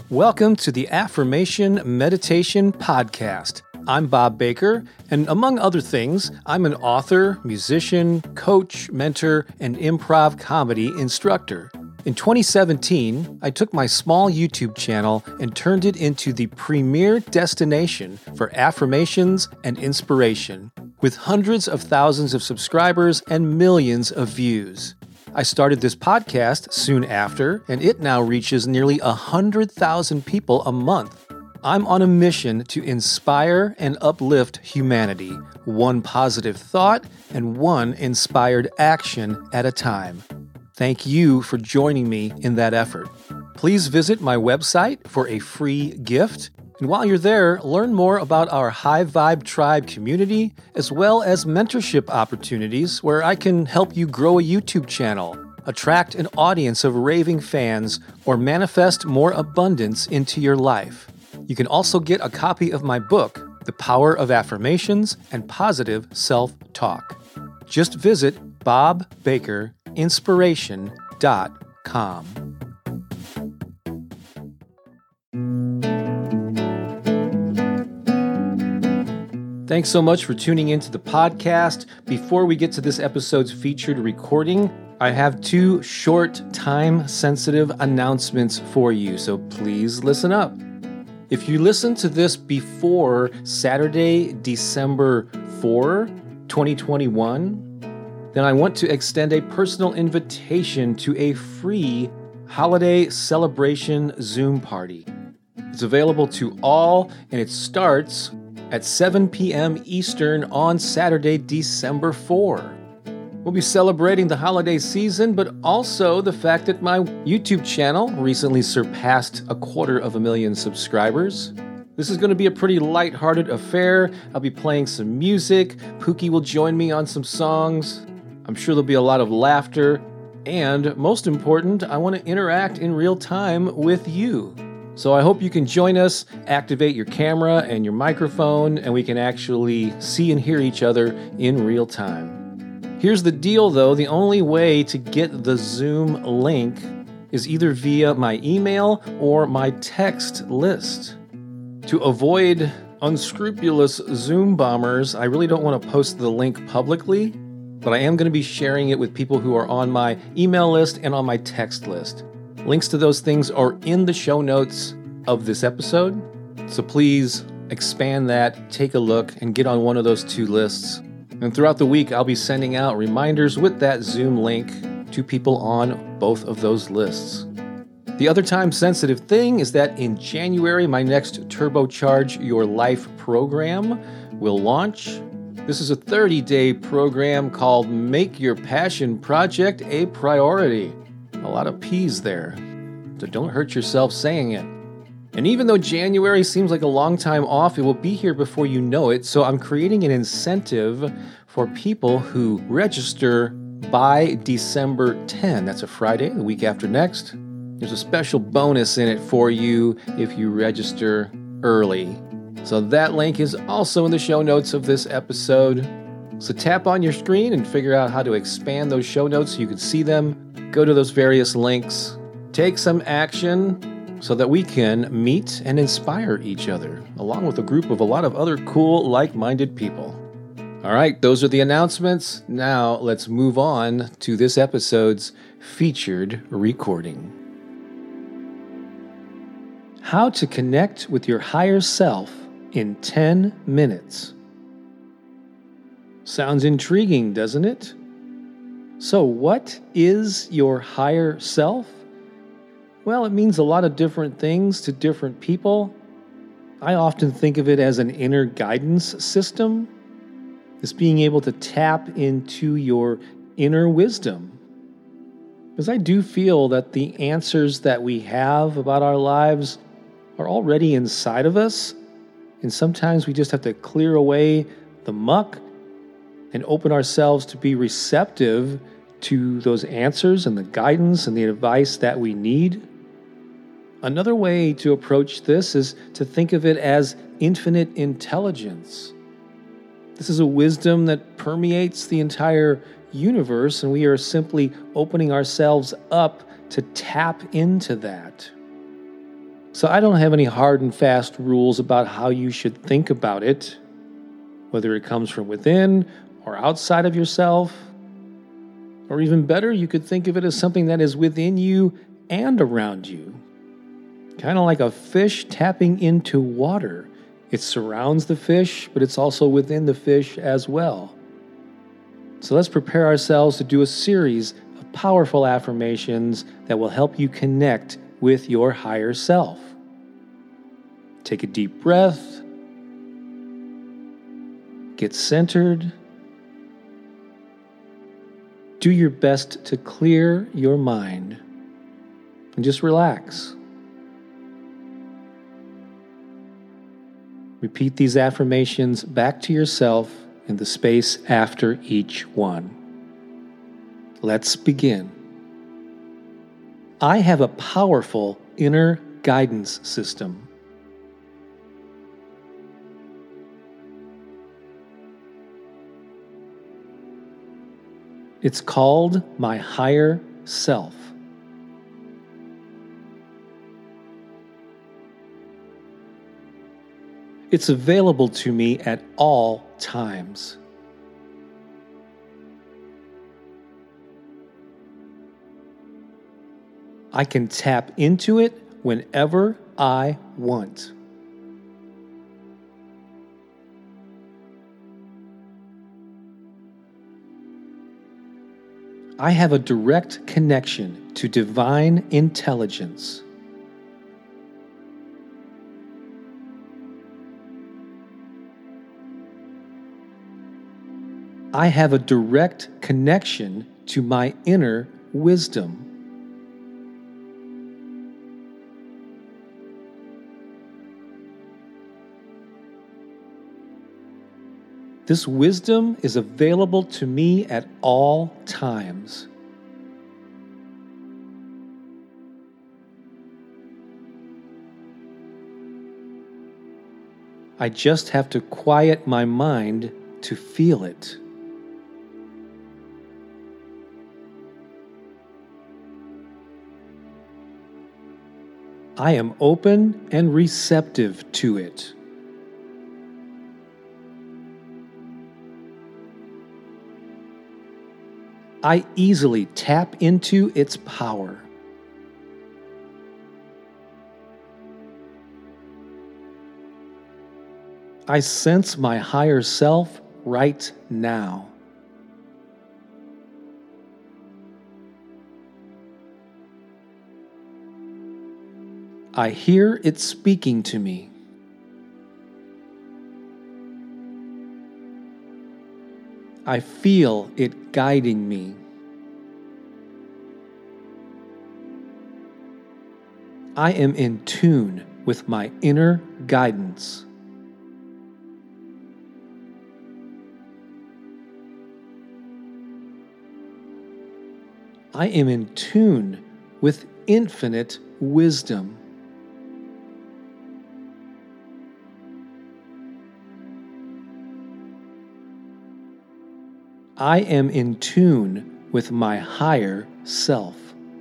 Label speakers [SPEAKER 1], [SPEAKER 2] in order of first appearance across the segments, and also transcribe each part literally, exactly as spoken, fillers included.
[SPEAKER 1] Welcome to the Affirmation Meditation Podcast. I'm Bob Baker, and among other things, I'm an author, musician, coach, mentor, and improv comedy instructor. In twenty seventeen, I took my small YouTube channel and turned it into the premier destination for affirmations and inspiration, with hundreds of thousands of subscribers and millions of views. I started this podcast soon after, and it now reaches nearly one hundred thousand people a month. I'm on a mission to inspire and uplift humanity, one positive thought and one inspired action at a time. Thank you for joining me in that effort. Please visit my website for a free gift. And while you're there, learn more about our High Vibe Tribe community, as well as mentorship opportunities where I can help you grow a YouTube channel, attract an audience of raving fans, or manifest more abundance into your life. You can also get a copy of my book, The Power of Affirmations and Positive Self-Talk. Just visit bob baker inspiration dot com. Thanks so much for tuning into the podcast. Before we get to this episode's featured recording, I have two short, time-sensitive announcements for you, so please listen up. If you listen to this before Saturday, December fourth, twenty twenty-one, then I want to extend a personal invitation to a free holiday celebration Zoom party. It's available to all, and it starts at seven p.m. Eastern on Saturday, December fourth. We'll be celebrating the holiday season, but also the fact that my YouTube channel recently surpassed a quarter of a million subscribers. This is going to be a pretty lighthearted affair. I'll be playing some music. Pookie will join me on some songs. I'm sure there'll be a lot of laughter. And most important, I want to interact in real time with you. So I hope you can join us, activate your camera and your microphone, and we can actually see and hear each other in real time. Here's the deal, though. The only way to get the Zoom link is either via my email or my text list. To avoid unscrupulous Zoom bombers, I really don't want to post the link publicly, but I am going to be sharing it with people who are on my email list and on my text list. Links to those things are in the show notes of this episode, so please expand that, take a look, and get on one of those two lists. And throughout the week, I'll be sending out reminders with that Zoom link to people on both of those lists. The other time-sensitive thing is that in January, my next Turbocharge Your Life program will launch. This is a thirty-day program called Make Your Passion Project a Priority. A lot of P's there, so don't hurt yourself saying it. And even though January seems like a long time off, it will be here before you know it, so I'm creating an incentive for people who register by December tenth. That's a Friday, the week after next. There's a special bonus in it for you if you register early. So that link is also in the show notes of this episode. So tap on your screen and figure out how to expand those show notes so you can see them. Go to those various links, take some action so that we can meet and inspire each other, along with a group of a lot of other cool, like-minded people. All right, those are the announcements. Now let's move on to this episode's featured recording. How to connect with your higher self in ten minutes. Sounds intriguing, doesn't it? So what is your higher self? Well, it means a lot of different things to different people. I often think of it as an inner guidance system. It's being able to tap into your inner wisdom. Because I do feel that the answers that we have about our lives are already inside of us. And sometimes we just have to clear away the muck and open ourselves to be receptive to those answers and the guidance and the advice that we need. Another way to approach this is to think of it as infinite intelligence. This is a wisdom that permeates the entire universe, and we are simply opening ourselves up to tap into that. So I don't have any hard and fast rules about how you should think about it, whether it comes from within or outside of yourself. Or even better, you could think of it as something that is within you and around you. Kind of like a fish tapping into water. It surrounds the fish, but it's also within the fish as well. So let's prepare ourselves to do a series of powerful affirmations that will help you connect with your higher self. Take a deep breath. Get centered. Do your best to clear your mind and just relax. Repeat these affirmations back to yourself in the space after each one. Let's begin. I have a powerful inner guidance system. It's called my higher self. It's available to me at all times. I can tap into it whenever I want. I have a direct connection to divine intelligence. I have a direct connection to my inner wisdom. This wisdom is available to me at all times. I just have to quiet my mind to feel it. I am open and receptive to it. I easily tap into its power. I sense my higher self right now. I hear it speaking to me. I feel it guiding me. I am in tune with my inner guidance. I am in tune with infinite wisdom. I am in tune with my higher self.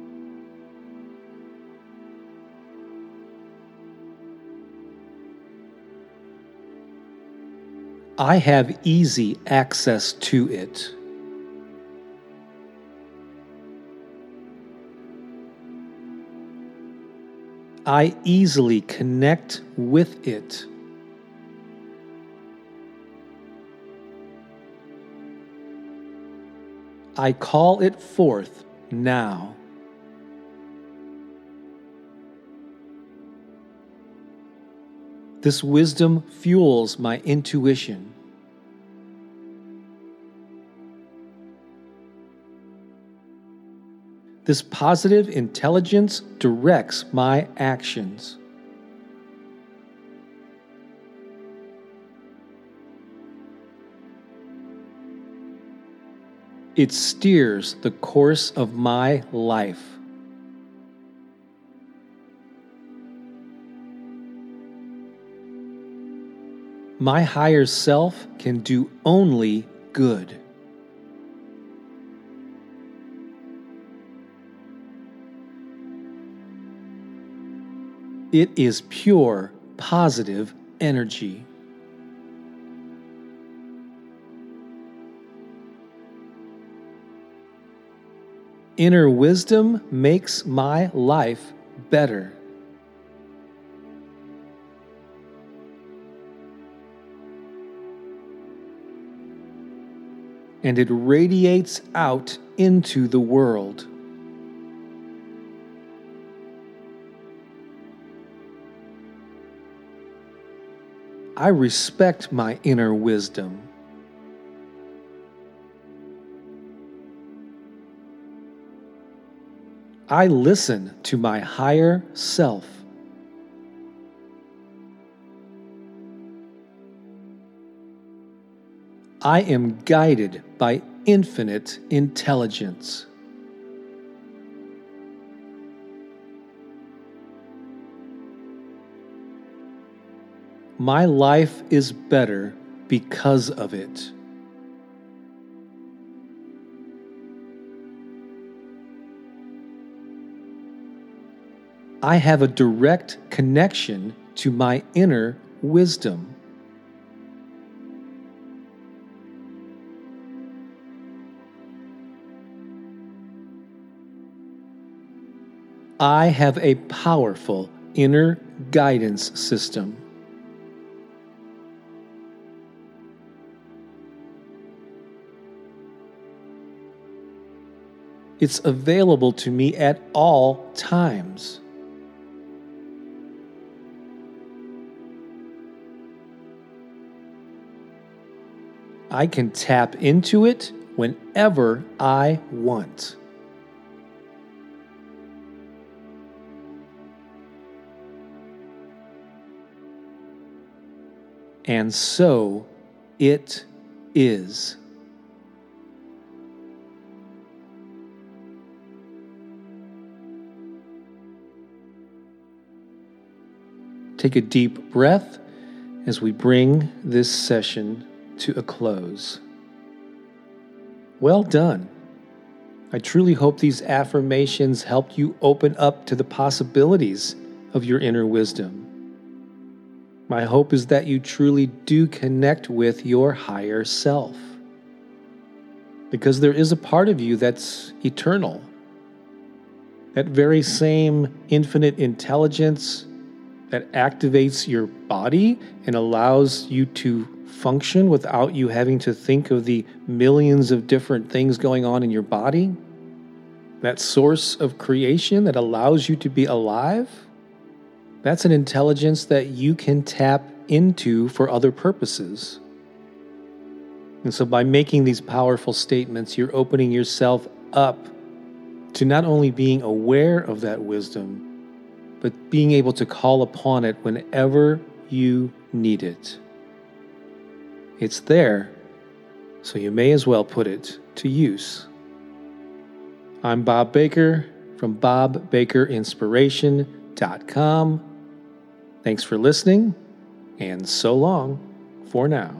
[SPEAKER 1] I have easy access to it. I easily connect with it. I call it forth now. This wisdom fuels my intuition. This positive intelligence directs my actions. It steers the course of my life. My higher self can do only good. It is pure, positive energy. Inner wisdom makes my life better. And it radiates out into the world. I respect my inner wisdom. I listen to my higher self. I am guided by infinite intelligence. My life is better because of it. I have a direct connection to my inner wisdom. I have a powerful inner guidance system. It's available to me at all times. I can tap into it whenever I want. And so it is. Take a deep breath as we bring this session to a close. Well done. I truly hope these affirmations helped you open up to the possibilities of your inner wisdom. My hope is that you truly do connect with your higher self, because there is a part of you that's eternal. That very same infinite intelligence that activates your body and allows you to function without you having to think of the millions of different things going on in your body. That source of creation that allows you to be alive. That's an intelligence that you can tap into for other purposes. And so by making these powerful statements, you're opening yourself up to not only being aware of that wisdom, but being able to call upon it whenever you need it. It's there, so you may as well put it to use. I'm Bob Baker from bob baker inspiration dot com. Thanks for listening, and so long for now.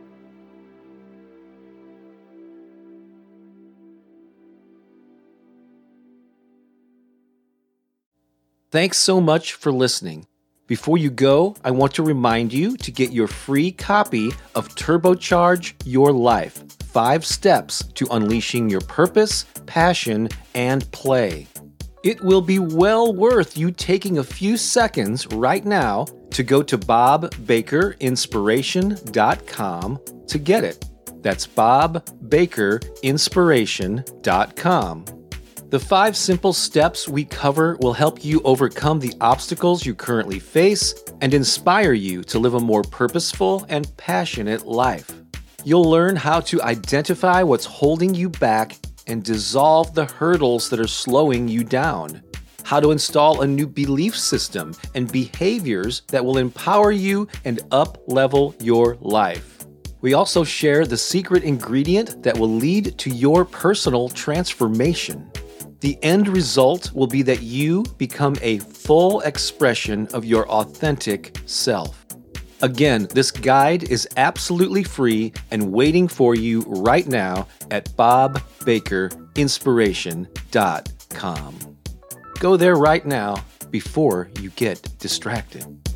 [SPEAKER 1] Thanks so much for listening. Before you go, I want to remind you to get your free copy of Turbocharge Your Life, Five Steps to Unleashing Your Purpose, Passion, and Play. It will be well worth you taking a few seconds right now to go to bob baker inspiration dot com to get it. That's bob baker inspiration dot com. The five simple steps we cover will help you overcome the obstacles you currently face and inspire you to live a more purposeful and passionate life. You'll learn how to identify what's holding you back and dissolve the hurdles that are slowing you down, how to install a new belief system and behaviors that will empower you and up-level your life. We also share the secret ingredient that will lead to your personal transformation. The end result will be that you become a full expression of your authentic self. Again, this guide is absolutely free and waiting for you right now at bob baker inspiration dot com. Go there right now before you get distracted.